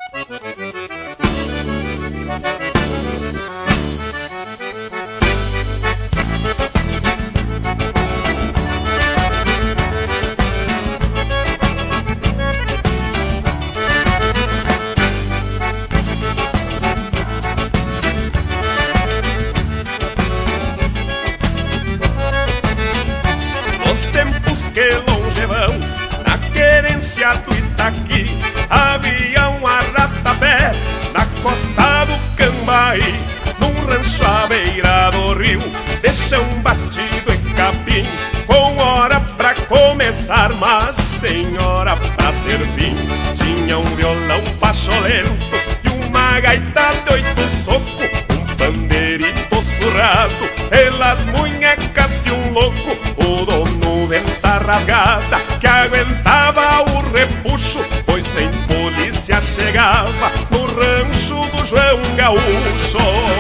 Nos tempos que longe vão, na querência do Itaqui, havia um arrasta-pé na costa do Cambaí. Num rancho à beira do rio, de chão batido em capim, com hora pra começar, mas sem hora pra ter fim. Tinha um violão pacholento e uma gaita de 8 socos, um pandeirito surrado pelas munhecas de um louco. O dono venta rasgada que aguentava o repuxo, pois nem polícia chegava no rancho do João Gaúcho.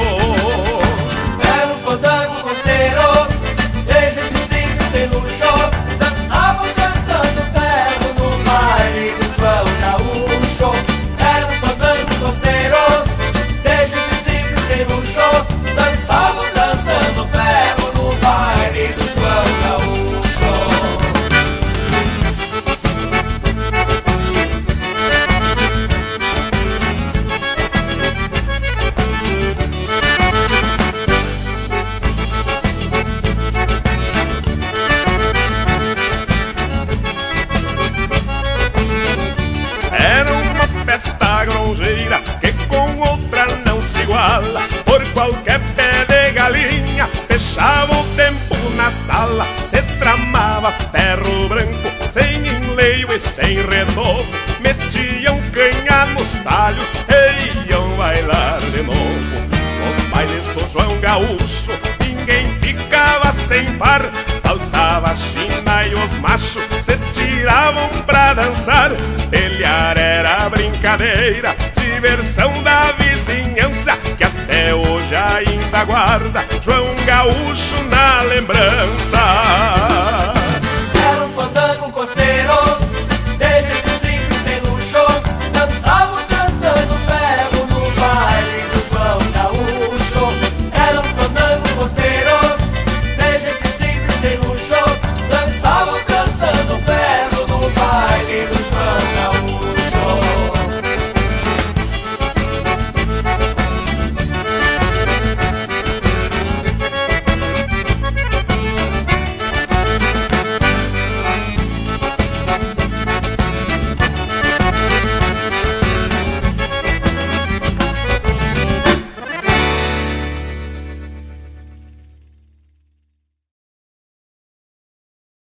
Era um fandango costeiro, de gente simples sem luxo, dançavam dançando ferro no baile do João Gaúcho. Era um fandango costeiro, de gente simples sem luxo, dançavam dançando ferro no baile do João Gaúcho. Era uma festa gronjeira que com outra não se iguala. Por qualquer pé de galinha fechava o tempo na sala. Se tramava ferro branco, sem enleio e sem renovo. Metiam canha nos talhos e iam bailar de novo. Nos bailes do João Gaúcho ninguém ficava sem par. Faltava a China e os machos se tiravam pra dançar. Pelear era brincadeira, diversão da vizinhança, que até hoje ainda guarda João Gaúcho na lembrança.